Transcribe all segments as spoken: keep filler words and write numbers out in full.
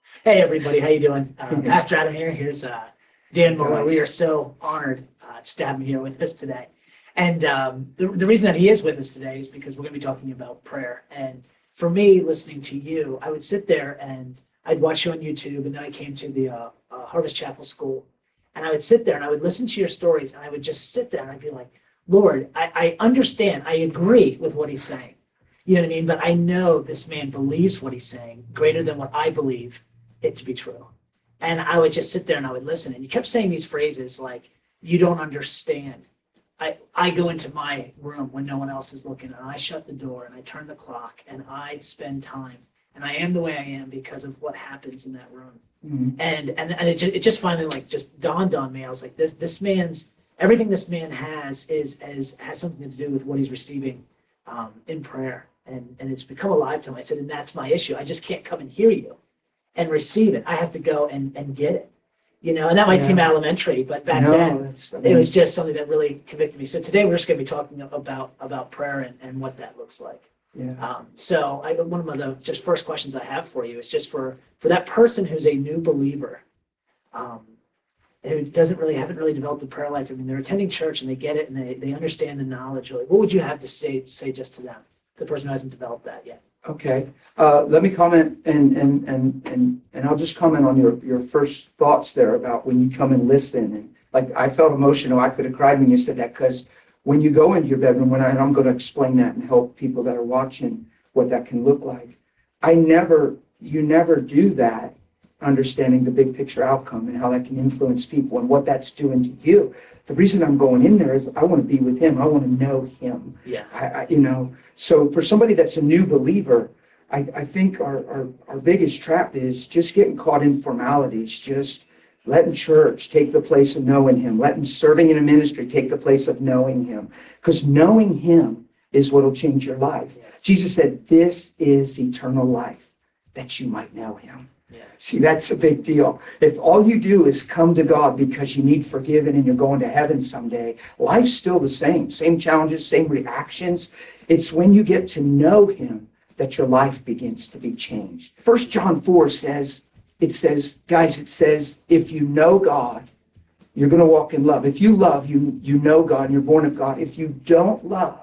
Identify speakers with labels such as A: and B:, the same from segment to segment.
A: Hey everybody, how you doing? Uh, Pastor Adam here. Here's uh, Dan Muller. We are so honored uh, just to have him here with us today. And um, the, the reason that he is with us today is because we're going to be talking about prayer. And for me, listening to you, I would sit there and I'd watch you on YouTube, and then I came to the uh, uh, Harvest Chapel School, and I would sit there and I would listen to your stories, and I would just sit there and I'd be like, Lord, I, I understand, I agree with what he's saying. You know what I mean? But I know this man believes what he's saying greater than what I believe it to be true. And I would just sit there and I would listen. And you kept saying these phrases like, you don't understand. I, I go into my room when no one else is looking, and I shut the door and I turn the clock and I spend time. And I am the way I am because of what happens in that room. Mm-hmm. And and, and it, just, it just finally like just dawned on me. I was like, this this man's, everything this man has is, is has something to do with what he's receiving um, in prayer. And, and it's become alive to him. I said, and that's my issue. I just can't come and hear you and receive it. I have to go and, and get it, you know, and that might yeah. seem elementary, but back no, then I mean, it was just something that really convicted me. So today we're just going to be talking about, about prayer and, and what that looks like. Yeah. Um, so I, one of the just first questions I have for you is just for, for that person who's a new believer, um, who doesn't really, haven't really developed a prayer life. I mean, they're attending church and they get it and they, they understand the knowledge. Like, what would you have to say, say just to them, the person who hasn't developed that yet?
B: Okay, uh, let me comment, and and and and and I'll just comment on your your first thoughts there about when you come and listen. And like, I felt emotional. I could have cried when you said that, because when you go into your bedroom, when I, and I'm going to explain that and help people that are watching what that can look like. I never, you never do that, understanding the big picture outcome and how that can influence people and what that's doing to you. The reason I'm going in there is I want to be with him. I want to know him.
A: Yeah.
B: I, I you know. So for somebody that's a new believer, I, I think our, our, our biggest trap is just getting caught in formalities, just letting church take the place of knowing him, letting serving in a ministry take the place of knowing him. Because knowing him is what will change your life. Yeah. Jesus said, this is eternal life, that you might know him. Yeah. See, that's a big deal. If all you do is come to God because you need forgiven and you're going to heaven someday, life's still the same. Same challenges, same reactions. It's when you get to know him that your life begins to be changed. First John four says, it says, guys, it says, if you know God, you're going to walk in love. If you love, you, you know God and you're born of God. If you don't love,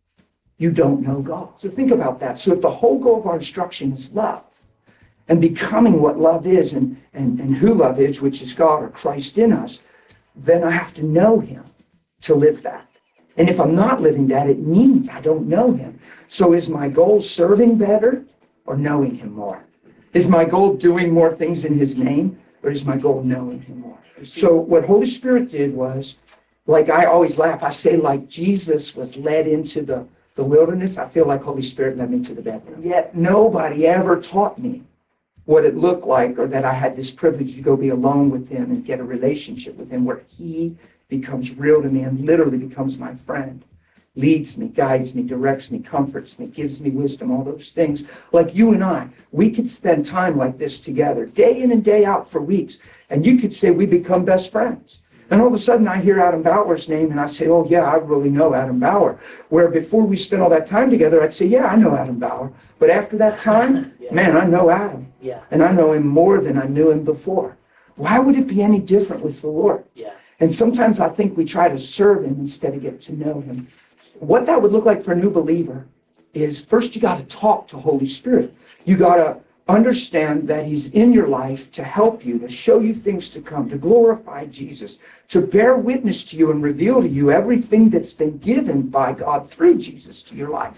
B: you don't know God. So think about that. So if the whole goal of our instruction is love, and becoming what love is and, and, and who love is, which is God or Christ in us, then I have to know him to live that. And if I'm not living that, it means I don't know him. So is my goal serving better or knowing him more? Is my goal doing more things in his name, or is my goal knowing him more? So what Holy Spirit did was, like I always laugh, I say like Jesus was led into the, the wilderness, I feel like Holy Spirit led me to the bedroom. Yet nobody ever taught me what it looked like, or that I had this privilege to go be alone with him and get a relationship with him where he becomes real to me and literally becomes my friend, leads me, guides me, directs me, comforts me, gives me wisdom, all those things. Like you and I, we could spend time like this together, day in and day out for weeks, and you could say we become best friends. And all of a sudden I hear Adam Bauer's name and I say, oh yeah, I really know Adam Bauer. Where before we spent all that time together, I'd say, yeah, I know Adam Bauer. But after that time, yeah. man, I know Adam.
A: Yeah.
B: And I know him more than I knew him before. Why would it be any different with the Lord?
A: Yeah.
B: And sometimes I think we try to serve him instead of get to know him. What that would look like for a new believer is, first you got to talk to Holy Spirit. You got to understand that he's in your life to help you, to show you things to come, to glorify Jesus, to bear witness to you and reveal to you everything that's been given by God through Jesus to your life.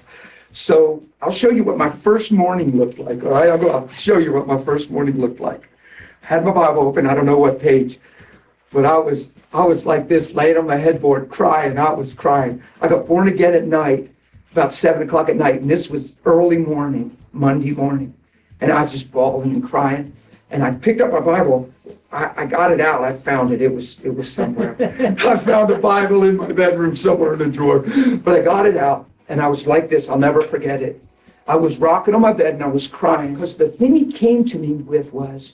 B: So I'll show you what my first morning looked like. All right, I'll go. I'll show you what my first morning looked like. I had my Bible open. I don't know what page, but I was I was like this, laying on my headboard, crying. I was crying. I got born again at night, about seven o'clock at night, and this was early morning, Monday morning. And I was just bawling and crying. And I picked up my Bible. I, I got it out. I found it. It was it was somewhere. I found the Bible in my bedroom somewhere in a drawer. But I got it out, and I was like this. I'll never forget it. I was rocking on my bed, and I was crying. Because the thing he came to me with was,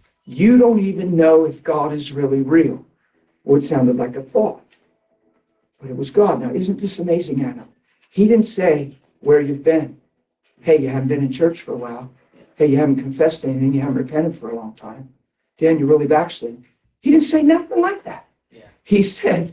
B: you don't even know if God is really real. Well, it sounded like a thought. But it was God. Now, isn't this amazing, Anna? He didn't say where you've been. Hey, you haven't been in church for a while. hey, you haven't confessed anything, you haven't repented for a long time. Dan, you're really backsliding. He didn't say nothing like that.
A: Yeah.
B: He said,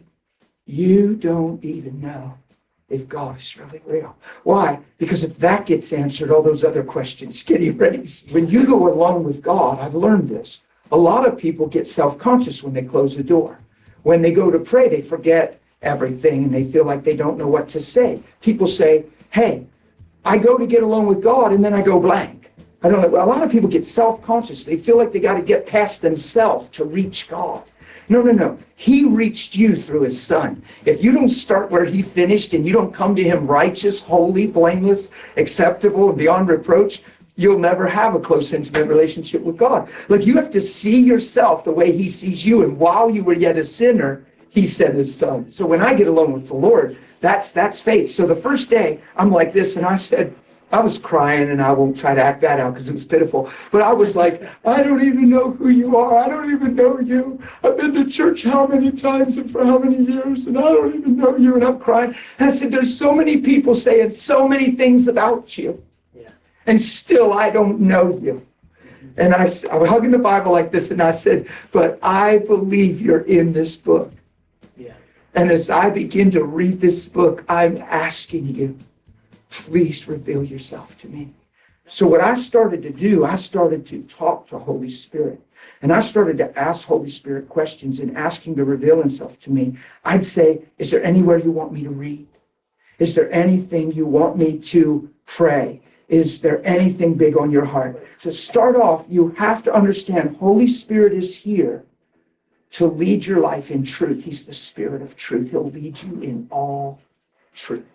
B: you don't even know if God is really real. Why? Because if that gets answered, all those other questions get erased. When you go alone with God, I've learned this. A lot of people get self-conscious when they close the door. When they go to pray, they forget everything and they feel like they don't know what to say. People say, hey, I go to get alone with God and then I go blank. I don't know. A lot of people get self-conscious. They feel like they got to get past themselves to reach God. No, no, no. He reached you through his son. If you don't start where he finished and you don't come to him righteous, holy, blameless, acceptable, and beyond reproach, you'll never have a close, intimate relationship with God. Look, you have to see yourself the way he sees you. And while you were yet a sinner, he sent his son. So when I get alone with the Lord, that's that's faith. So the first day, I'm like this, and I said, I was crying, and I won't try to act that out because it was pitiful. But I was like, I don't even know who you are. I don't even know you. I've been to church how many times and for how many years, and I don't even know you. And I'm crying. And I said, there's so many people saying so many things about you.
A: Yeah.
B: And still I don't know you. And I, I was hugging the Bible like this, and I said, but I believe you're in this book.
A: Yeah.
B: And as I begin to read this book, I'm asking you, please reveal yourself to me. So what I started to do, I started to talk to Holy Spirit. And I started to ask Holy Spirit questions and ask him to reveal himself to me. I'd say, is there anywhere you want me to read? Is there anything you want me to pray? Is there anything big on your heart? To start off, you have to understand Holy Spirit is here to lead your life in truth. He's the Spirit of truth. He'll lead you in all truth.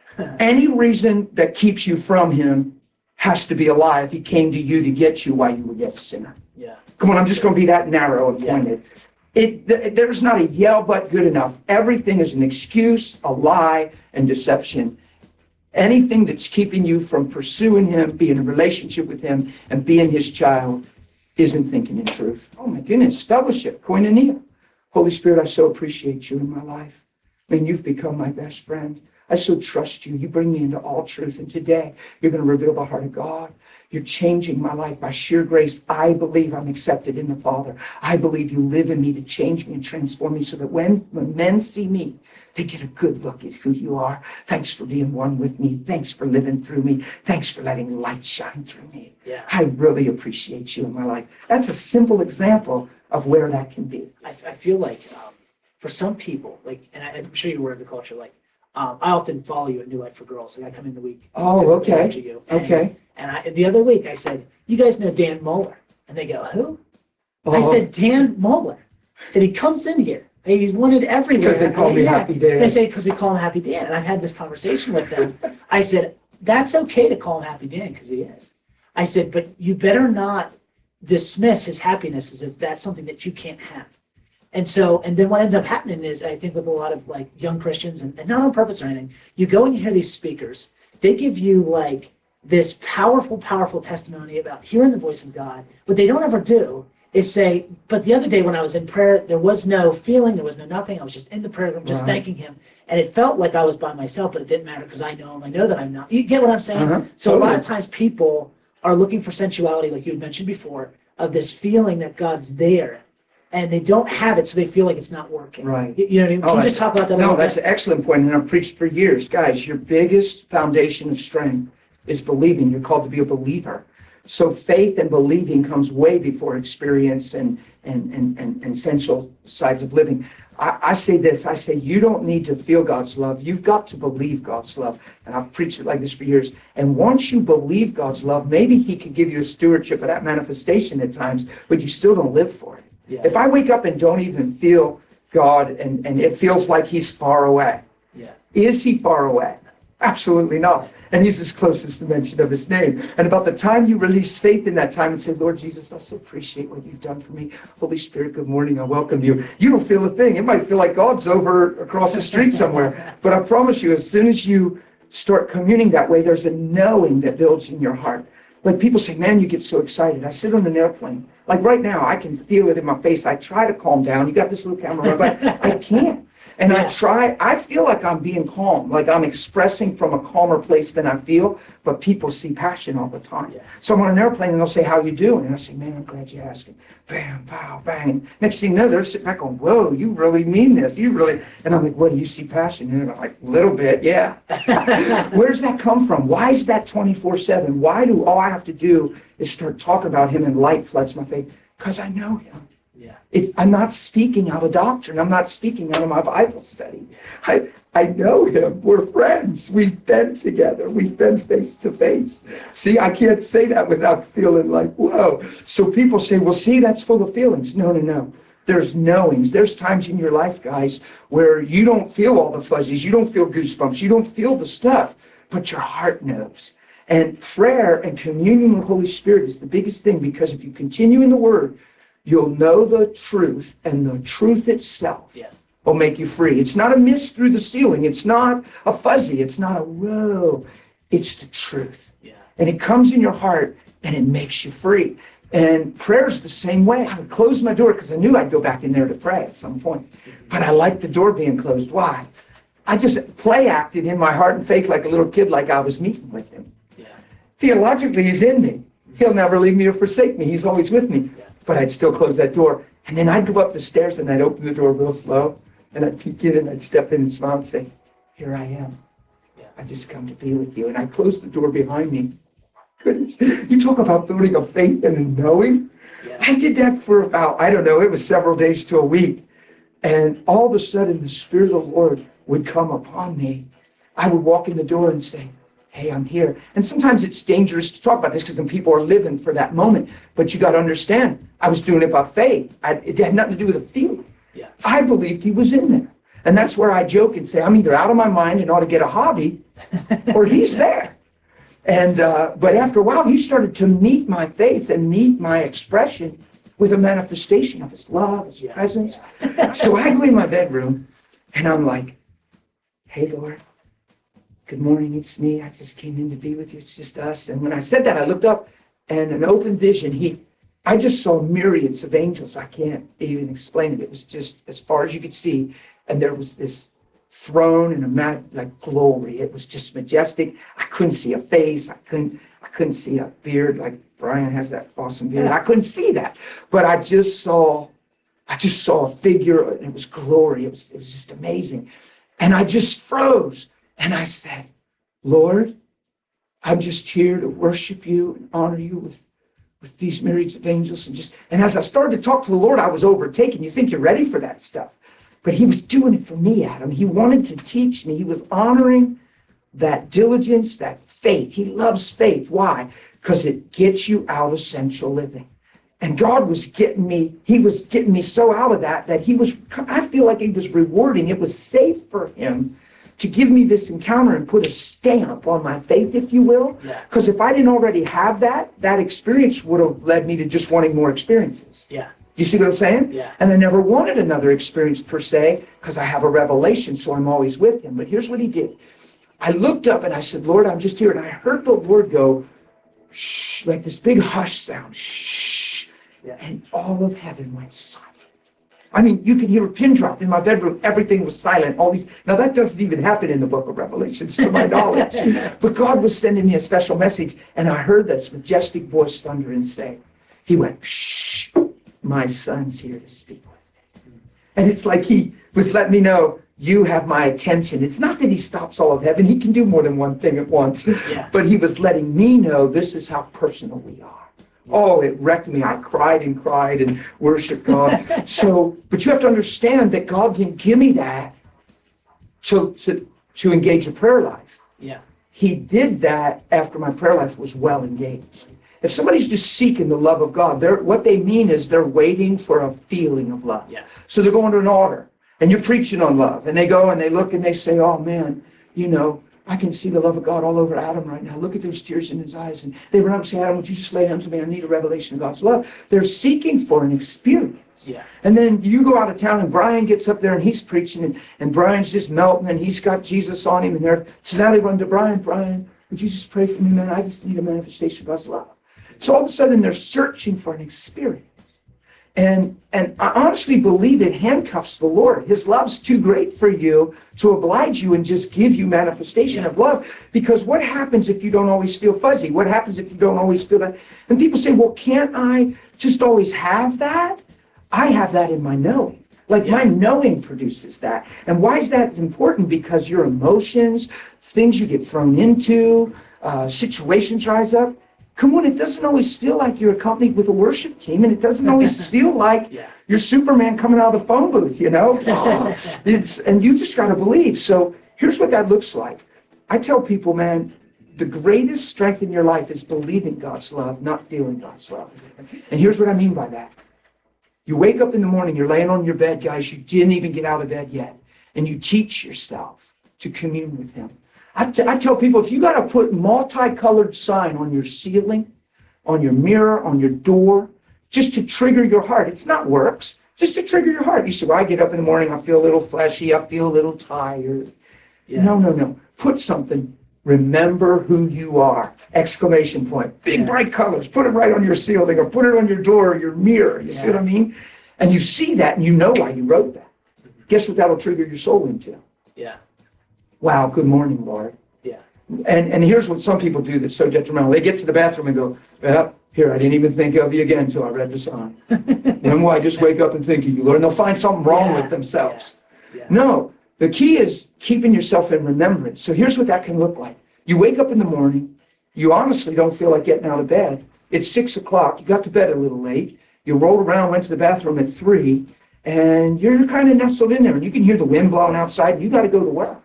B: Any reason that keeps you from him has to be a lie if he came to you to get you while you were yet a sinner.
A: Yeah.
B: Come on, I'm just going to be that narrow and pointed. It, th- there's not a yell but good enough. Everything is an excuse, a lie, and deception. Anything that's keeping you from pursuing him, being in a relationship with him, and being his child isn't thinking in truth. Oh my goodness, fellowship, koinonia. Holy Spirit, I so appreciate you in my life. Man, you've become my best friend. I so trust you. You bring me into all truth. And today, you're going to reveal the heart of God. You're changing my life by sheer grace. I believe I'm accepted in the Father. I believe you live in me to change me and transform me so that when, when men see me, they get a good look at who you are. Thanks for being one with me. Thanks for living through me. Thanks for letting light shine through me.
A: Yeah.
B: I really appreciate you in my life. That's a simple example of where that can be.
A: I, I feel like um, for some people, like, and I, I'm sure you're aware of the culture, like, um, I often follow you at New Life for Girls. Like I come in the week.
B: Oh,
A: to
B: okay.
A: watch you, and,
B: Okay.
A: And I, the other week I said, you guys know Dan Moeller? And they go, who? I
B: Oh,
A: said, Dan Moeller. I said, he comes in here. He's wanted everywhere.
B: because they call me
A: Yeah.
B: Happy Dan.
A: They say, because we call him Happy Dan. And I've had this conversation with them. I said, that's okay to call him Happy Dan because he is. I said, but you better not dismiss his happiness as if that's something that you can't have. And so, and then what ends up happening is, I think with a lot of like young Christians, and, and not on purpose or anything, you go and you hear these speakers, they give you like this powerful, powerful testimony about hearing the voice of God. What they don't ever do is say, but the other day when I was in prayer, there was no feeling, there was no nothing. I was just in the prayer room, just
B: Right.
A: thanking him. And it felt like I was by myself, but it didn't matter because I know him. I know that I'm not. You get what I'm saying?
B: Uh-huh.
A: So a lot
B: Totally.
A: of times people are looking for sensuality, like you had mentioned before, of this feeling that God's there. And they don't have it, so they feel like it's not working.
B: Right.
A: You you know what I mean? Can
B: Oh,
A: you
B: that's-
A: just talk about that a
B: No,
A: little
B: that's
A: bit?
B: an excellent point, and I've preached for years. Guys, your biggest foundation of strength is believing. You're called to be a believer. So faith and believing comes way before experience and and and and, and sensual sides of living. I, I say this, I say you don't need to feel God's love. You've got to believe God's love. And I've preached it like this for years. And once you believe God's love, maybe he could give you a stewardship of that manifestation at times, but you still don't live for it.
A: Yeah.
B: If I wake up and don't even feel God and, and it feels like he's far away,
A: Yeah.
B: is he far away? Absolutely not. And he's as close as the mention of his name. And about the time you release faith in that time and say, Lord Jesus, I so appreciate what you've done for me. Holy Spirit, good morning. I welcome you. You don't feel a thing. It might feel like God's over across the street somewhere. But I promise you, as soon as you start communing that way, there's a knowing that builds in your heart. Like people say, man, you get so excited. I sit on an airplane. Like right now, I can feel it in my face. I try to calm down. You got this little camera, but I can't. And I
A: Yeah.
B: try, I feel like I'm being calm, like I'm expressing from a calmer place than I feel, but people see passion all the time.
A: Yeah.
B: So I'm on an airplane and they'll say, how you doing? And I say, man, I'm glad you asked. Bam, pow, bang. And next thing you know, they're sitting back going, whoa, you really mean this. You really, and I'm like, what, do you see passion? And they're like, a little bit, yeah. Where does that come from? Why is that twenty-four seven? Why do all I have to do is start talking about him and light floods my face? Because I know him.
A: Yeah.
B: It's, I'm not speaking out of doctrine. I'm not speaking out of my Bible study. I, I know him. We're friends. We've been together. We've been face to face. See, I can't say that without feeling like, whoa. So people say, well, see, that's full of feelings. No, no, no. There's knowings. There's times in your life, guys, where you don't feel all the fuzzies. You don't feel goosebumps. You don't feel the stuff, but your heart knows. And prayer and communion with the Holy Spirit is the biggest thing, because if you continue in the Word, you'll know the truth, and the truth itself
A: Yeah.
B: will make you free. It's not a mist through the ceiling. It's not a fuzzy. It's not a whoa. It's the truth.
A: Yeah.
B: And it comes in your heart, and it makes you free. And prayer's the same way. I would close my door because I knew I'd go back in there to pray at some point. But I liked the door being closed. Why? I just play acted in my heart and faith like a little kid, like I was meeting with him.
A: Yeah.
B: Theologically, he's in me. He'll never leave me or forsake me. He's always with me.
A: Yeah.
B: But I'd still close that door. And then I'd go up the stairs and I'd open the door real slow. And I'd peek in and I'd step in and smile and say, here I am.
A: Yeah.
B: I just come to be with you. And I closed the door behind me. Goodness, you talk about building a faith and a knowing.
A: Yeah.
B: I did that for about, I don't know, it was several days to a week. And all of a sudden, the Spirit of the Lord would come upon me. I would walk in the door and say, hey, I'm here. And sometimes it's dangerous to talk about this because some people are living for that moment. But you got to understand, I was doing it by faith. I, it had nothing to do with a feeling.
A: Yeah.
B: I believed he was in there. And that's where I joke and say, I'm either out of my mind and ought to get a hobby, or he's there. And uh, but after a while, he started to meet my faith and meet my expression with a manifestation of his love, his
A: Yeah.
B: presence. So I go in my bedroom, and I'm like, hey, Lord, good morning, it's me. I just came in to be with you. It's just us. And when I said that, I looked up, and an open vision, he, I just saw myriads of angels. I can't even explain it. It was just as far as you could see. And there was this throne and a mat, like glory. It was just majestic. I couldn't see a face. I couldn't, I couldn't see a beard like Brian has that awesome beard. I couldn't see that. But I just saw, I just saw a figure, and it was glory. It was, it was just amazing. And I just froze. And I said, Lord, I'm just here to worship you and honor you with, with these myriads of angels. And just, and as I started to talk to the Lord, I was overtaken. You think you're ready for that stuff. But he was doing it for me, Adam. He wanted to teach me. He was honoring that diligence, that faith. He loves faith. Why? Because it gets you out of sensual living. And God was getting me, he was getting me so out of that, that he was, I feel like he was rewarding. It was safe for him to give me this encounter and put a stamp on my faith, if you will. Because
A: Yeah.
B: if I didn't already have that, that experience would have led me to just wanting more experiences.
A: Yeah.
B: Do you see what I'm saying?
A: Yeah.
B: And I never wanted another experience per se, because I have a revelation, so I'm always with him. But here's what he did. I looked up and I said, Lord, I'm just here. And I heard the Lord go, shh, like this big hush sound, shh.
A: Yeah.
B: And all of heaven went silent. I mean, you could hear a pin drop in my bedroom. Everything was silent. All these. Now, that doesn't even happen in the book of Revelations, to my knowledge. But God was sending me a special message. And I heard this majestic voice thunder and say, he went, shh. My son's here to speak with me. And it's like he was letting me know, you have my attention. It's not that he stops all of heaven. He can do more than one thing at once.
A: Yeah.
B: But he was letting me know this is how personal we are. Oh, it wrecked me. I cried and cried and worshiped God. So, but you have to understand that God didn't give me that to, to, to engage a prayer life.
A: Yeah.
B: He did that after my prayer life was well engaged. If somebody's just seeking the love of God, they're, what they mean is they're waiting for a feeling of love.
A: Yeah.
B: So they're going to an altar, and you're preaching on love, and they go and they look and they say, oh man, you know, I can see the love of God all over Adam right now. Look at those tears in his eyes. And they run up and say, Adam, would you just lay hands on me? I need a revelation of God's love. They're seeking for an experience.
A: Yeah.
B: And then you go out of town and Brian gets up there and he's preaching, and, and Brian's just melting and he's got Jesus on him. And they're, so now they run to Brian, Brian, would you just pray for me, man? I just need a manifestation of God's love. So all of a sudden they're searching for an experience. And, and I honestly believe it handcuffs the Lord. His love's too great for you to oblige you and just give you manifestation
A: Yeah.
B: of love. Because what happens if you don't always feel fuzzy? What happens if you don't always feel that? And people say, well, can't I just always have that? I have that in my knowing. Like
A: Yeah.
B: my knowing produces that. And why is that important? Because your emotions, things you get thrown into, uh, situations rise up. Come on, it doesn't always feel like you're accompanied with a worship team, and it doesn't always feel like
A: Yeah.
B: you're Superman coming out of the phone booth, you know? It's, and you just got to believe. So here's what that looks like. I tell people, man, the greatest strength in your life is believing God's love, not feeling God's love. And here's what I mean by that. You wake up in the morning, you're laying on your bed, guys, you didn't even get out of bed yet, and you teach yourself to commune with him. I, t- I tell people, if you got to put multicolored sign on your ceiling, on your mirror, on your door, just to trigger your heart, it's not works, just to trigger your heart. You say, well, I get up in the morning, I feel a little fleshy, I feel a little tired.
A: Yeah.
B: No, no, no. Put something. Remember who you are. Exclamation point. Big
A: Yeah.
B: bright colors. Put it right on your ceiling or put it on your door or your mirror. You see
A: Yeah.
B: what I mean? And you see that and you know why you wrote that. Guess what that'll trigger your soul into?
A: Yeah.
B: Wow, good morning, Lord.
A: Yeah.
B: And and here's what some people do that's so detrimental. They get to the bathroom and go, well, here, I didn't even think of you again until I read the song. Then why I just wake up and think of you, Lord. And they'll find something wrong
A: Yeah.
B: with themselves.
A: Yeah.
B: No, the key is keeping yourself in remembrance. So here's what that can look like. You wake up in the morning, you honestly don't feel like getting out of bed. It's six o'clock, you got to bed a little late, you rolled around, went to the bathroom at three, and you're kind of nestled in there, and you can hear the wind blowing outside, and you got to go to work.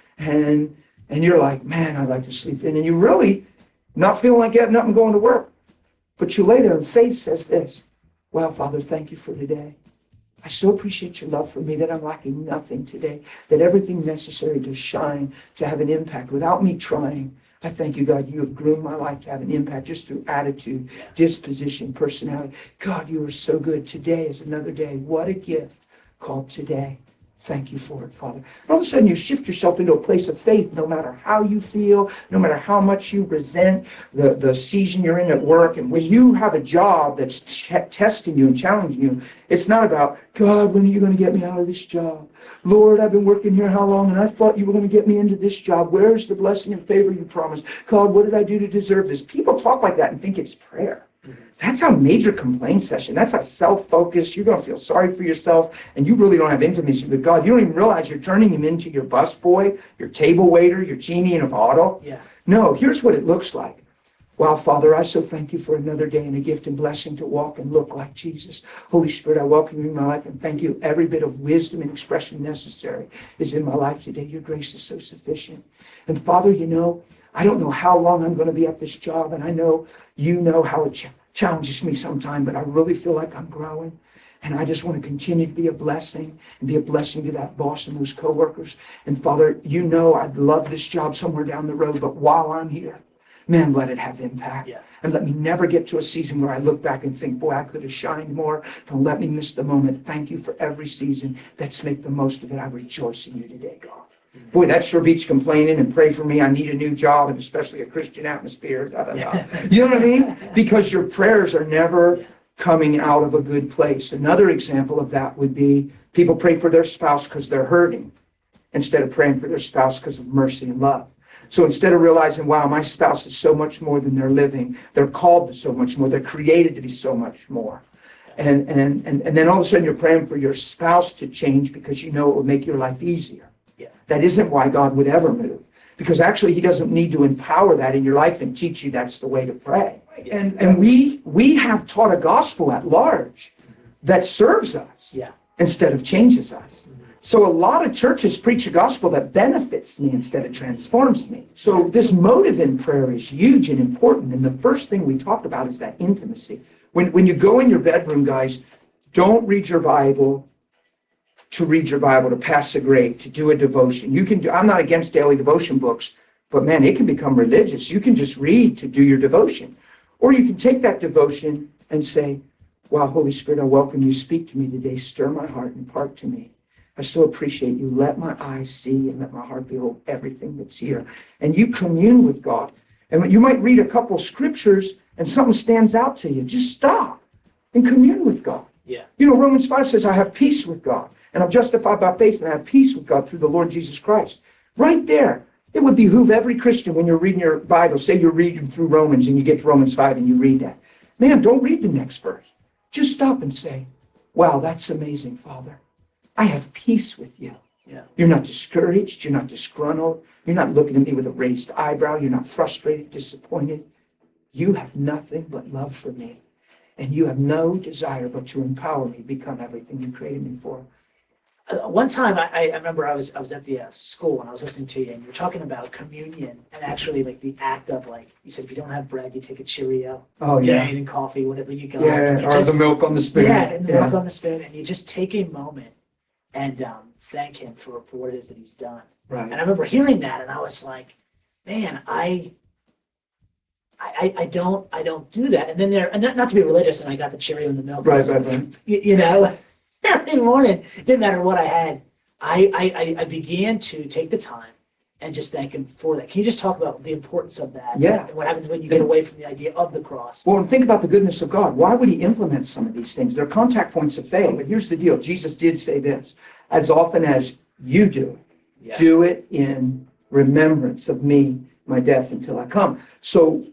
B: And and you're like, man, I'd like to sleep in. And you really not feeling like getting up and going to work. But you lay there, and faith says this, well, Father, thank you for today. I so appreciate your love for me that I'm lacking nothing today, that everything necessary to shine, to have an impact without me trying. I thank you, God, you have groomed my life to have an impact just through attitude, disposition, personality. God, you are so good. Today is another day. What a gift called today. Thank you for it, Father. And all of a sudden you shift yourself into a place of faith, no matter how you feel, no matter how much you resent the, the season you're in at work. And when you have a job that's t- testing you and challenging you, it's not about, God, when are you going to get me out of this job? Lord, I've been working here how long, and I thought you were going to get me into this job. Where's the blessing and favor you promised? God, what did I do to deserve this? People talk like that and think it's prayer. That's a major complaint session. That's a self-focus. You're going to feel sorry for yourself, and you really don't have intimacy with God. You don't even realize you're turning him into your busboy, your table waiter, your genie in a bottle.
A: Yeah.
B: No, here's what it looks like. Wow, Father, I so thank you for another day and a gift and blessing to walk and look like Jesus. Holy Spirit, I welcome you in my life and thank you. Every bit of wisdom and expression necessary is in my life today. Your grace is so sufficient. And Father, you know, I don't know how long I'm going to be at this job, and I know you know how it ch- challenges me sometime, but I really feel like I'm growing. And I just want to continue to be a blessing and be a blessing to that boss and those coworkers. And Father, you know I'd love this job somewhere down the road, but while I'm here, man, let it have impact.
A: Yeah.
B: And let me never get to a season where I look back and think, boy, I could have shined more. Don't let me miss the moment. Thank you for every season. Let's make the most of it. I rejoice in you today, God. Boy, that sure beats complaining and pray for me. I need a new job, and especially a Christian atmosphere. Da, da, da. You know what I mean? Because your prayers are never coming out of a good place. Another example of that would be people pray for their spouse because they're hurting instead of praying for their spouse because of mercy and love. So instead of realizing, wow, my spouse is so much more than they're living, they're called to so much more, they're created to be so much more. And, and, and, and then all of a sudden you're praying for your spouse to change because you know it will make your life easier.
A: Yeah.
B: That isn't why God would ever move. Because actually he doesn't need to empower that in your life and teach you that's the way to pray. And, and we, we have taught a gospel at large that serves us
A: Yeah.
B: instead of changes us. So a lot of churches preach a gospel that benefits me instead of transforms me. So this motive in prayer is huge and important. And the first thing we talked about is that intimacy. When, when you go in your bedroom, guys, don't read your Bible to read your Bible, to pass a grade, to do a devotion. You can do, I'm not against daily devotion books, but man, it can become religious. You can just read to do your devotion. Or you can take that devotion and say, wow, Holy Spirit, I welcome you. Speak to me today. Stir my heart and impart to me. I so appreciate you. Let my eyes see and let my heart behold everything that's here. And you commune with God. And you might read a couple scriptures and something stands out to you. Just stop and commune with God.
A: Yeah.
B: You know, Romans five says, I have peace with God, and I'm justified by faith, and I have peace with God through the Lord Jesus Christ. Right there. It would behoove every Christian when you're reading your Bible, say you're reading through Romans and you get to Romans five and you read that. Man, don't read the next verse. Just stop and say, wow, that's amazing, Father. I have peace with you.
A: Yeah.
B: You're not discouraged. You're not disgruntled. You're not looking at me with a raised eyebrow. You're not frustrated, disappointed. You have nothing but love for me. And you have no desire but to empower me to become everything you created me for.
A: Uh, One time, I, I remember I was I was at the uh, school and I was listening to you, and you were talking about communion and actually like the act of like you said, if you don't have bread, you take a Cheerio.
B: Oh,
A: You know,
B: yeah.
A: eating coffee, whatever you got.
B: Yeah,
A: and you
B: or
A: just-
B: the milk on the spoon.
A: Yeah, and the
B: Yeah.
A: milk on the spoon, and you just take a moment and um, thank him for for what it is that he's done.
B: Right.
A: And I remember hearing that, and I was like, man, I. I, I don't I don't do that, and then there and not, not to be religious, and I got the Cheerio and the milk.
B: Right, right, right.
A: You, you know, every morning, didn't matter what I had. I, I, I began to take the time and just thank him for that. Can you just talk about the importance of that?
B: Yeah.
A: And what happens when you get away from the idea of the cross?
B: Well, and think about the goodness of God. Why would he implement some of these things? They're contact points of faith. But here's the deal. Jesus did say this, as often as you do it,
A: Yeah.
B: do it in remembrance of me, my death until I come. So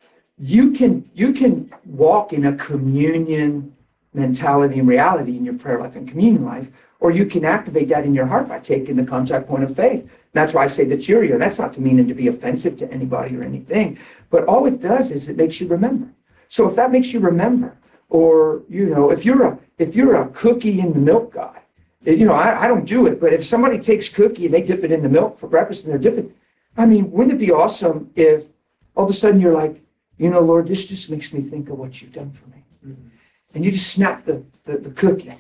B: you can you can walk in a communion mentality and reality in your prayer life and communion life, or you can activate that in your heart by taking the contact point of faith. That's why I say the Cheerio. That's not to mean it to be offensive to anybody or anything, but all it does is it makes you remember. So if that makes you remember, or you know, if you're a if you're a cookie in the milk guy, you know, I, I don't do it, but if somebody takes cookie and they dip it in the milk for breakfast and they're dipping, I mean, wouldn't it be awesome if all of a sudden you're like, you know, Lord, this just makes me think of what you've done for me.
A: Mhm.
B: And you just snap the, the, the cookie.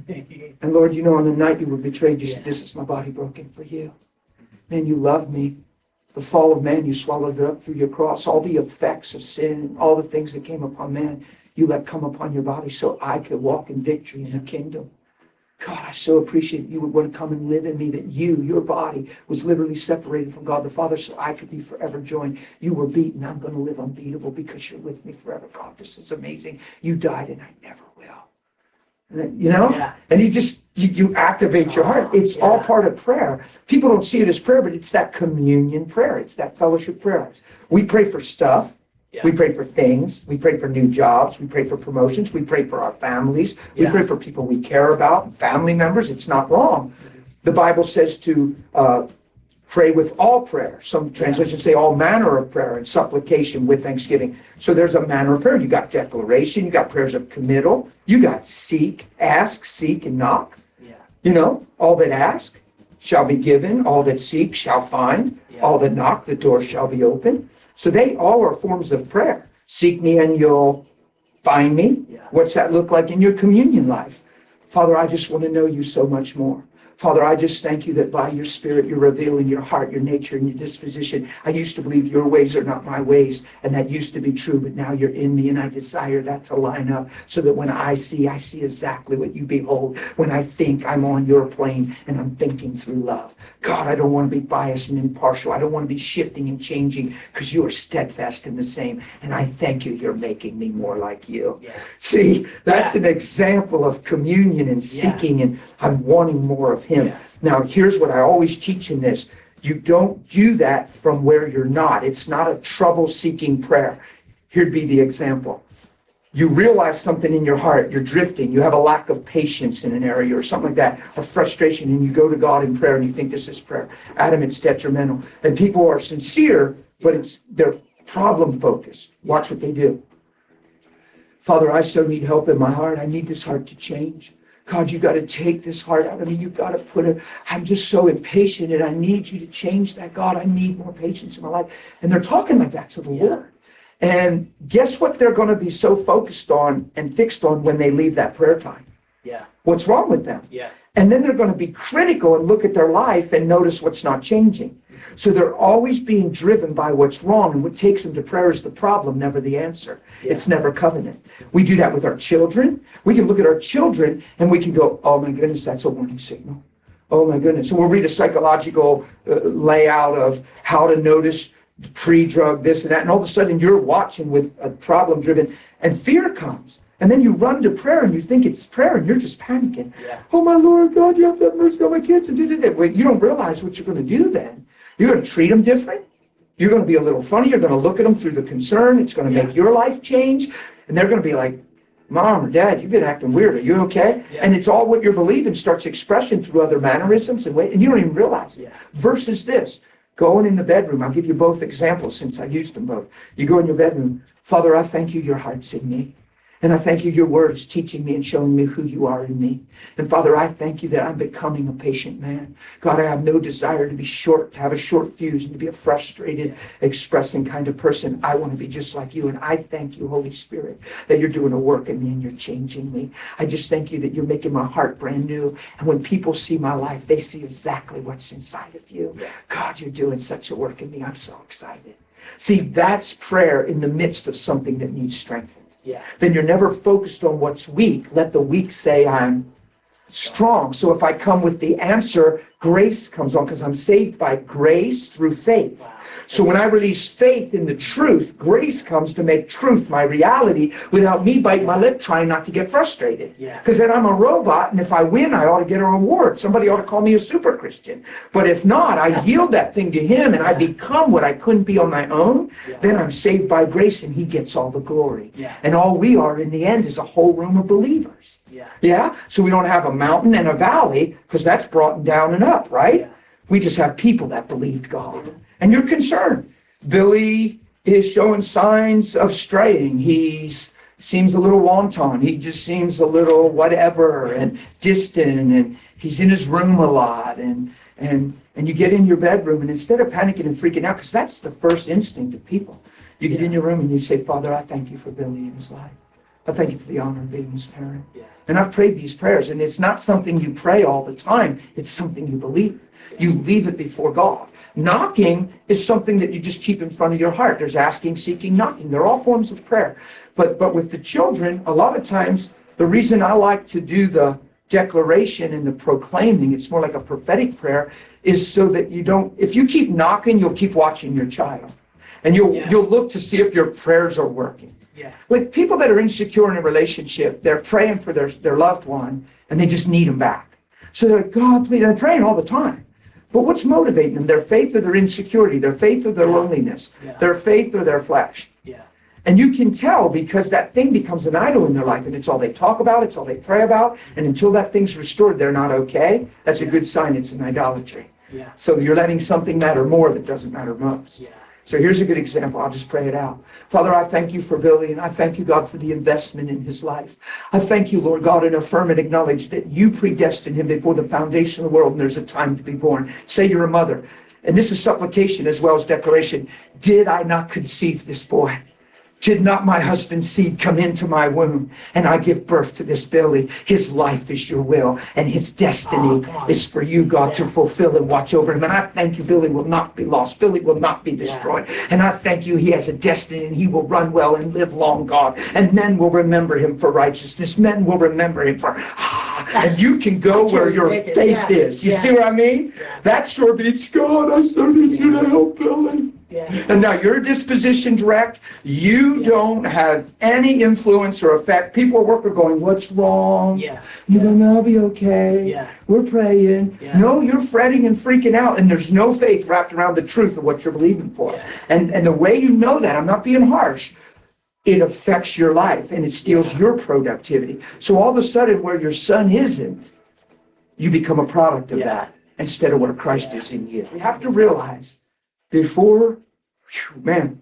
B: And Lord, you know, on the night you were betrayed, you said, this is my body broken for you. Man, you love me. The fall of man, you swallowed it up through your cross. All the effects of sin, all the things that came upon man, you let come upon your body so I could walk in victory in the kingdom. God, I so appreciate you would want to come and live in me, that you, your body, was literally separated from God the Father so I could be forever joined. You were beaten. I'm going to live unbeatable because you're with me forever. God, this is amazing. You died and I never will. And then, you know?
A: Yeah.
B: And you just, you, you activate your heart. It's all
A: Yeah.
B: part of prayer. People don't see it as prayer, but it's that communion prayer. It's that fellowship prayer. We pray for stuff.
A: Yeah.
B: We pray for things. We pray for new jobs. We pray for promotions. We pray for our families. We
A: Yeah.
B: pray for people we care about, family members. It's not wrong. The Bible says to uh, pray with all prayer. Some translations say all manner of prayer and supplication with thanksgiving. So there's a manner of prayer. You got declaration. You got prayers of committal. You got seek, ask, seek, and knock.
A: Yeah.
B: You know, all that ask shall be given. All that seek shall find.
A: Yeah.
B: All that knock, the door shall be open. So they all are forms of prayer. Seek me and you'll find me.
A: Yeah.
B: What's that look like in your communion life? Father, I just want to know you so much more. Father, I just thank you that by your Spirit, you're revealing your heart, your nature, and your disposition. I used to believe your ways are not my ways, and that used to be true, but now you're in me, and I desire that to line up so that when I see, I see exactly what you behold. When I think, I'm on your plane, and I'm thinking through love. God, I don't want to be biased and impartial. I don't want to be shifting and changing, because you are steadfast in the same, and I thank you, you're making me more like you.
A: Yeah.
B: See, that's
A: Yeah.
B: an example of communion and
A: Yeah.
B: seeking, and I'm wanting more of him.
A: Yeah.
B: Now, here's what I always teach in this. You don't do that from where you're not. It's not a trouble-seeking prayer. Here'd be the example. You realize something in your heart, you're drifting, you have a lack of patience in an area or something like that, or frustration, and you go to God in prayer and you think this is prayer. Adam, it's detrimental. And people are sincere, but it's they're problem-focused. Watch what they do. Father, I so need help in my heart. I need this heart to change. God, you got to take this heart out of me. You got to put it, I'm just so impatient and I need you to change that. God, I need more patience in my life. And they're talking like that to the
A: Yeah.
B: Lord. And guess what they're going to be so focused on and fixed on when they leave that prayer time?
A: Yeah.
B: What's wrong with them?
A: Yeah.
B: And then they're going to be critical and look at their life and notice what's not changing. So they're always being driven by what's wrong, and what takes them to prayer is the problem, never the answer.
A: Yeah.
B: It's never covenant. We do that with our children. We can look at our children and we can go, oh my goodness, that's a warning signal. Oh my goodness. And we'll read a psychological uh, layout of how to notice pre-drug this and that, and all of a sudden you're watching with a problem driven, and fear comes. And then you run to prayer and you think it's prayer and you're just panicking.
A: Yeah.
B: Oh my Lord, God, you have to have mercy on my kids. And do, do, do. Wait, you don't realize what you're going to do then. You're going to treat them different. You're going to be a little funny. You're going to look at them through the concern. It's going to
A: Yeah.
B: make your life change. And they're going to be like, Mom or Dad, you've been acting weird. Are you okay?
A: Yeah.
B: And it's all what you're believing starts expression through other mannerisms and way, and you don't even realize it.
A: Yeah.
B: Versus this, going in the bedroom. I'll give you both examples since I used them both. You go in your bedroom. Father, I thank you, your heart's in me. And I thank you, your word is teaching me and showing me who you are in me. And Father, I thank you that I'm becoming a patient man. God, I have no desire to be short, to have a short fuse, and to be a frustrated, expressing kind of person. I want to be just like you. And I thank you, Holy Spirit, that you're doing a work in me and you're changing me. I just thank you that you're making my heart brand new. And when people see my life, they see exactly what's inside of you. God, you're doing such a work in me. I'm so excited. See, that's prayer in the midst of something that needs strengthening.
A: Yeah.
B: Then you're never focused on what's weak. Let the weak say I'm strong. So if I come with the answer, grace comes on because I'm saved by grace through faith.
A: Wow.
B: So when I release faith in the truth, grace comes to make truth my reality without me biting my lip trying not to get frustrated.
A: Yeah.
B: Because then I'm a robot, and if I win, I ought to get a reward. Somebody ought to call me a super Christian. But if not, I yield that thing to him and I become what I couldn't be on my own,
A: Yeah.
B: then I'm saved by grace and he gets all the glory.
A: Yeah.
B: And all we are in the end is a whole room of believers.
A: Yeah.
B: Yeah? So we don't have a mountain and a valley because that's brought down and up, right?
A: Yeah.
B: We just have people that believed God. And you're concerned. Billy is showing signs of straying. He seems a little wanton. He just seems a little whatever and distant, and he's in his room a lot. And and and you get in your bedroom, and instead of panicking and freaking out, because that's the first instinct of people, you get in your room and you say, Father, I thank you for Billy in his life. I thank you for the honor of being his parent.
A: Yeah.
B: And I've prayed these prayers, and it's not something you pray all the time. It's something you believe. You leave it before God. Knocking is something that you just keep in front of your heart. There's asking, seeking, knocking. They're all forms of prayer. But but with the children, a lot of times, the reason I like to do the declaration and the proclaiming, it's more like a prophetic prayer, is so that you don't, if you keep knocking, you'll keep watching your child. And you'll
A: Yeah.
B: you'll look to see if your prayers are working.
A: Yeah.
B: Like people that are insecure in a relationship, they're praying for their, their loved one, and they just need them back. So they're like, God, please, they're praying all the time. But what's motivating them? Their faith or their insecurity, their faith or their loneliness,
A: Yeah.
B: their faith or their flesh.
A: Yeah.
B: And you can tell because that thing becomes an idol in their life, and it's all they talk about, it's all they pray about, and until that thing's restored, they're not okay. That's a good sign it's an idolatry.
A: Yeah.
B: So you're letting something matter more that doesn't matter most.
A: Yeah.
B: So here's a good example. I'll just pray it out. Father, I thank you for Billy, and I thank you, God, for the investment in his life. I thank you, Lord God, and affirm and acknowledge that you predestined him before the foundation of the world, and there's a time to be born. Say you're a mother. And this is supplication as well as declaration. Did I not conceive this boy? Did not my husband's seed come into my womb, and I give birth to this Billy? His life is your will, and his destiny
A: Oh, come on.
B: is for you, God, to
A: Yeah.
B: fulfill and watch over him. And I thank you, Billy will not be lost. Billy will not be destroyed. And I thank you, he has a destiny, and he will run well and live long, God. And men will remember him for righteousness. Men will remember him for... And you can go
A: That's
B: where your
A: ridiculous.
B: faith
A: Yeah.
B: is. You
A: Yeah.
B: see what I mean?
A: Yeah.
B: That sure beats, God, I so need you to help Billy.
A: Yeah.
B: And now your disposition's wrecked. You
A: Yeah.
B: don't have any influence or effect. People at work are going, what's wrong?
A: Yeah.
B: You're going to be okay.
A: Yeah.
B: We're praying.
A: Yeah.
B: No, you're fretting and freaking out, and there's no faith wrapped around the truth of what you're believing for.
A: Yeah.
B: And, and the way you know that, I'm not being harsh, it affects your life, and it steals
A: Yeah.
B: your productivity. So all of a sudden, where your son isn't, you become a product of
A: Yeah.
B: that instead of where Christ
A: Yeah.
B: is in you. We have to realize before, whew, man,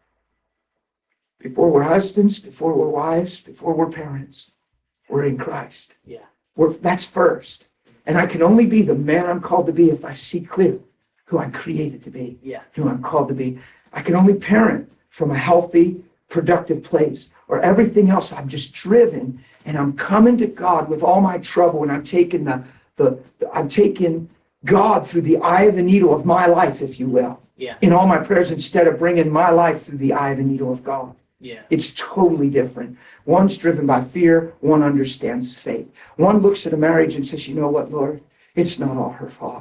B: before we're husbands, before we're wives, before we're parents, we're in Christ.
A: Yeah.
B: We're, that's first. And I can only be the man I'm called to be if I see clear who I'm created to be,
A: Yeah.
B: who I'm called to be. I can only parent from a healthy, productive place, or everything else I'm just driven, and I'm coming to God with all my trouble, and I'm taking the, the, the I'm taking God through the eye of the needle of my life, if you will,
A: Yeah.
B: in all my prayers, instead of bringing my life through the eye of the needle of God.
A: Yeah.
B: It's totally different. One's driven by fear. One understands faith. One looks at a marriage and says, you know what, Lord? It's not all her fault.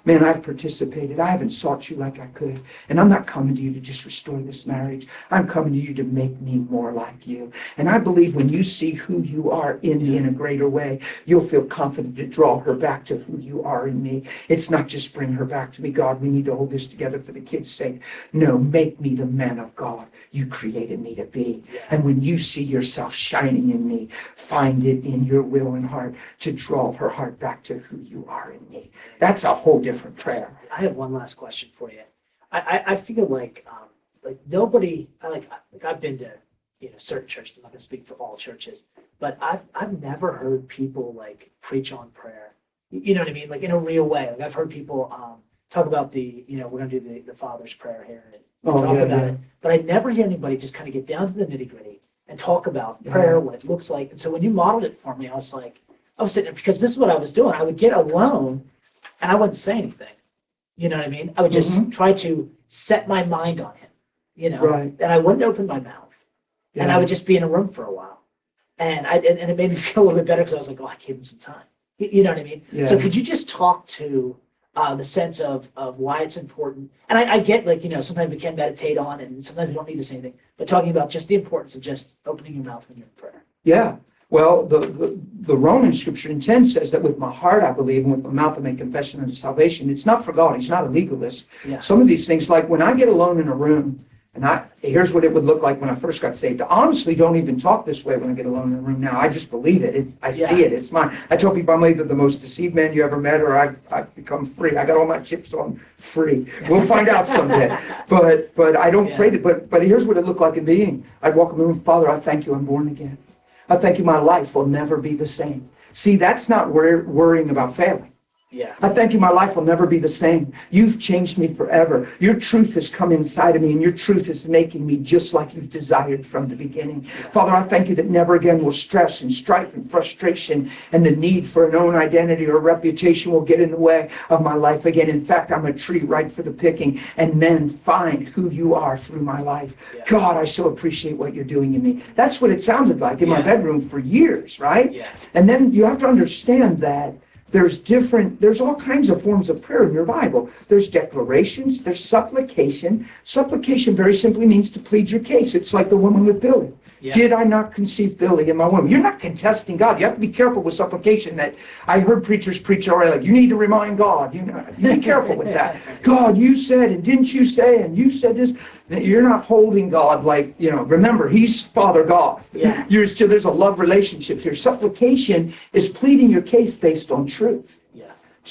B: Man, I've participated. I haven't sought you like I could. And I'm not coming to you to just restore this marriage. I'm coming to you to make me more like you. And I believe when you see who you are in me in a greater way, you'll feel confident to draw her back to who you are in me. It's not just bring her back to me. God, we need to hold this together for the kids' sake. No, make me the man of God you created me to be. And when you see yourself shining in me, find it in your will and heart to draw her heart back to who you are in me. That's a whole different prayer.
A: I have one last question for you. I, I, I feel like um, like nobody I like like I've been to you know certain churches. I'm not going to speak for all churches, but I've I've never heard people like preach on prayer. You know what I mean? Like in a real way. Like I've heard people um, talk about the you know we're going to do the, the Father's Prayer here and
B: Oh,
A: talk
B: yeah,
A: about
B: yeah.
A: it, but I never hear anybody just kind of get down to the nitty gritty and talk about prayer,
B: Yeah.
A: what it looks like. And so when you modeled it for me, I was like, I was sitting there because this is what I was doing. I would get alone and I wouldn't say anything. You know what I mean? I would just
B: Mhm.
A: try to set my mind on him, you know,
B: Right.
A: and I wouldn't open my mouth. And I
B: Yeah.
A: would just be in a room for a while. And I and, and it made me feel a little bit better because I was like, oh, I gave him some time. You, you know what I mean?
B: Yeah.
A: So could you just talk to uh, the sense of of why it's important? And I, I get like, you know, sometimes we can meditate on and sometimes we don't need to say anything, but talking about just the importance of just opening your mouth when you're in prayer.
B: Yeah. Well, the, the, the Roman scripture in ten says that with my heart I believe and with my mouth I make confession unto salvation. It's not for God. He's not a legalist.
A: Yeah.
B: Some of these things, like when I get alone in a room, and I here's what it would look like when I first got saved. I honestly don't even talk this way when I get alone in a room now. I just believe it. It's I
A: Yeah.
B: see it. It's mine. I tell people I'm either the most deceived man you ever met or I, I've become free. I got all my chips on free. We'll find out someday. But but I don't
A: Yeah.
B: pray that. But, but here's what it looked like in being. I'd walk in the room, Father, I thank you I'm born again. I thank you my life will never be the same. See, that's not wor- worrying about failing.
A: Yeah.
B: I thank you my life will never be the same. You've changed me forever. Your truth has come inside of me and your truth is making me just like you've desired from the beginning. Father, I thank you that never again will stress and strife and frustration and the need for an own identity or reputation will get in the way of my life again. In fact, I'm a tree ripe for the picking and men find who you are through my life.
A: Yeah.
B: God, I so appreciate what you're doing in me. That's what it sounded like in my
A: Yeah.
B: bedroom for years, right?
A: Yeah.
B: And then you have to understand that there's different, there's all kinds of forms of prayer in your Bible. There's declarations, there's supplication. Supplication very simply means to plead your case. It's like the woman with Billy.
A: Yeah.
B: Did I not conceive Billy in my womb? You're not contesting God. You have to be careful with supplication that I heard preachers preach already. Like, you need to remind God. You know, you be careful with that. God, you said, and didn't you say, and you said this. You're not holding God like, you know, remember, he's Father God.
A: Yeah.
B: You're still, there's a love relationship here. Supplication is pleading your case based on truth.
A: Yeah.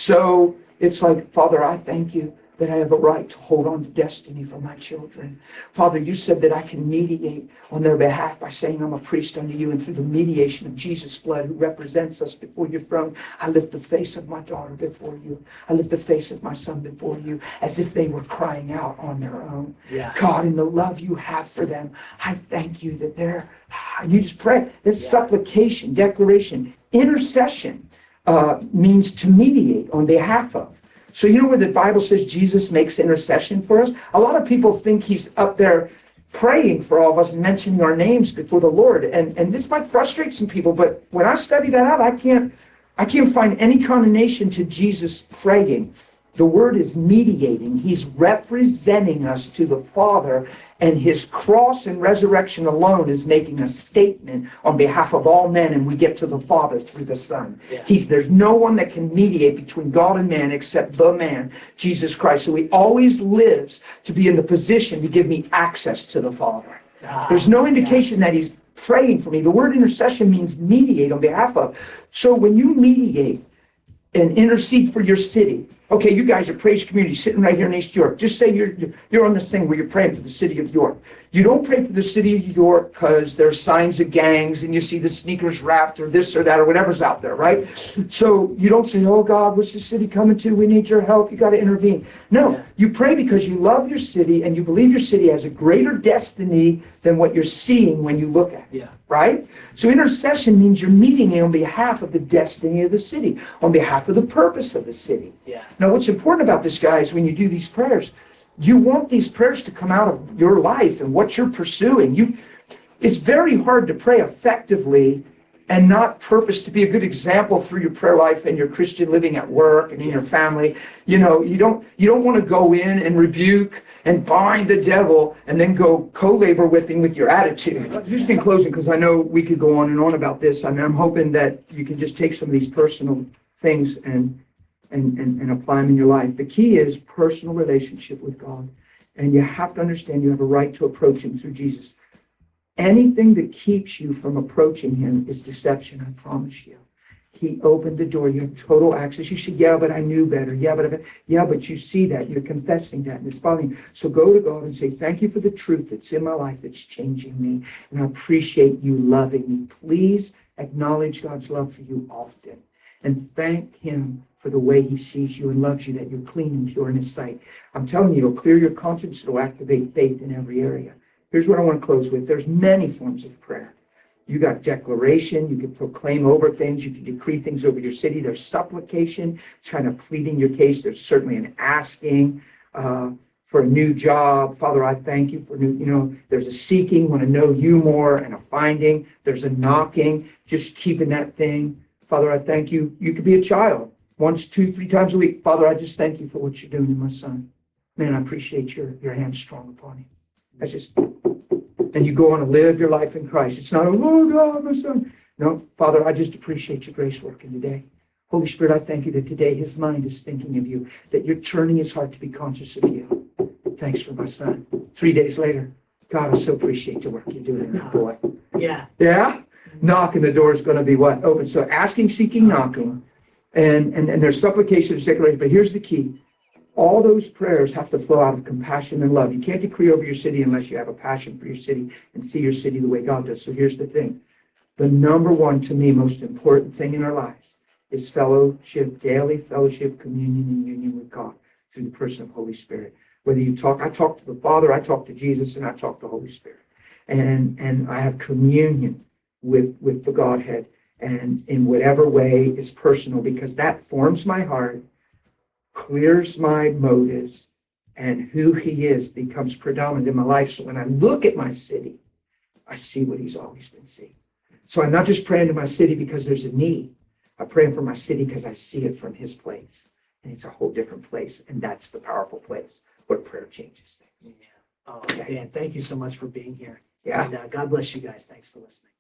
B: So it's like, Father, I thank you that I have a right to hold on to destiny for my children. Father, you said that I can mediate on their behalf by saying I'm a priest unto you, and through the mediation of Jesus' blood who represents us before your throne, I lift the face of my daughter before you. I lift the face of my son before you as if they were crying out on their own.
A: Yeah.
B: God, in the love you have for them, I thank you that they're, you just pray. This
A: Yeah.
B: supplication, declaration, intercession uh, means to mediate on behalf of. So you know where the Bible says Jesus makes intercession for us? A lot of people think he's up there praying for all of us and mentioning our names before the Lord. And, and this might frustrate some people, but when I study that out, I can't, I can't find any condemnation to Jesus praying. The word is mediating. He's representing us to the Father, and his cross and resurrection alone is making a statement on behalf of all men, and we get to the Father through the Son.
A: Yeah.
B: He's there's no one that can mediate between God and man except the man, Jesus Christ. So he always lives to be in the position to give me access to the Father.
A: Ah,
B: There's no
A: yeah.
B: indication that he's praying for me. The word intercession means mediate on behalf of. So when you mediate and intercede for your city. Okay, you guys are Praise Community sitting right here in East York. Just say you're you're on this thing where you're praying for the city of York. You don't pray for the city of York because there's signs of gangs and you see the sneakers wrapped or this or that or whatever's out there, right? So you don't say, oh God, what's the city coming to? We need your help. You got to intervene. No,
A: Yeah.
B: you pray because you love your city and you believe your city has a greater destiny than what you're seeing when you look at it.
A: Yeah.
B: Right? So intercession means you're meeting on behalf of the destiny of the city, on behalf of the purpose of the city.
A: Yeah.
B: Now, what's important about this, guys, when you do these prayers, you want these prayers to come out of your life and what you're pursuing. You, it's very hard to pray effectively and not purpose to be a good example through your prayer life and your Christian living at work and in your family. You know, you don't you don't want to go in and rebuke and bind the devil and then go co-labor with him with your attitude. Just in closing, because I know we could go on and on about this, and I'm hoping that you can just take some of these personal things and and, and, and apply them in your life. The key is personal relationship with God. And you have to understand you have a right to approach him through Jesus. Anything that keeps you from approaching him is deception, I promise you. He opened the door. You have total access. You say, yeah, but I knew better. Yeah, but I, yeah, but you see that. You're confessing that, and it's bothering you. So go to God and say, thank you for the truth that's in my life that's changing me, and I appreciate you loving me. Please acknowledge God's love for you often, and thank him for the way he sees you and loves you, that you're clean and pure in his sight. I'm telling you, it'll clear your conscience. It'll activate faith in every area. Here's what I want to close with. There's many forms of prayer. You got declaration. You can proclaim over things. You can decree things over your city. There's supplication. It's kind of pleading your case. There's certainly an asking uh, for a new job. Father, I thank you for new, you know, there's a seeking, want to know you more, and a finding. There's a knocking, just keeping that thing. Father, I thank you. You could be a child once, two, three times a week. Father, I just thank you for what you're doing in my son. Man, I appreciate your, your hand strong upon him. That's just, and you go on to live your life in Christ. It's not, oh God, my son. No, Father, I just appreciate your grace working today. Holy Spirit, I thank you that today his mind is thinking of you, that you're turning his heart to be conscious of you. Thanks for my son. Three days later, God, I so appreciate the work you're doing in that boy.
A: Yeah.
B: Yeah? Knocking, the door is going to be what? Open. So asking, seeking, knocking. And, and, and there's supplication and declaration. But here's the key. All those prayers have to flow out of compassion and love. You can't decree over your city unless you have a passion for your city and see your city the way God does. So here's the thing. The number one, to me, most important thing in our lives is fellowship, daily fellowship, communion, and union with God through the person of Holy Spirit. Whether you talk, I talk to the Father, I talk to Jesus, and I talk to Holy Spirit. And, and I have communion with, with the Godhead, and in whatever way is personal, because that forms my heart, clears my motives, and who he is becomes predominant in my life. So when I look at my city, I see what he's always been seeing. So I'm not just praying to my city because there's a need. I'm praying for my city because I see it from his place. And it's a whole different place. And that's the powerful place where prayer changes things.
A: Yeah. Oh, Dan, thank you so much for being here.
B: Yeah.
A: And uh, God bless you guys. Thanks for listening.